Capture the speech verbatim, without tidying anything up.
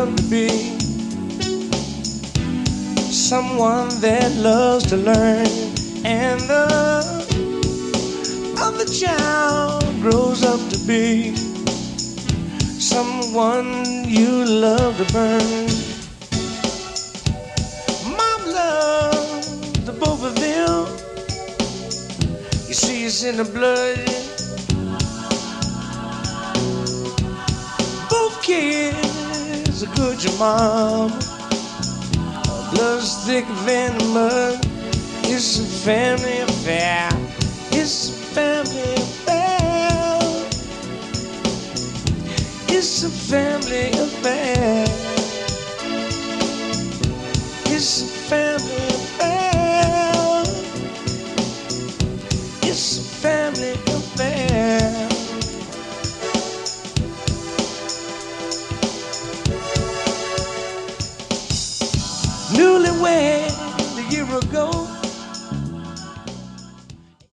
up to be someone that loves to learn, and the other child grows up to be someone you love to burn. Mom loves the both of them. You see, it's in the blood. Both kids are good, your mom. Blood's thicker than the mud. It's a family affair. It's a family affair. It's a family affair. It's a family affair. It's a family affair. Newlywed a year ago,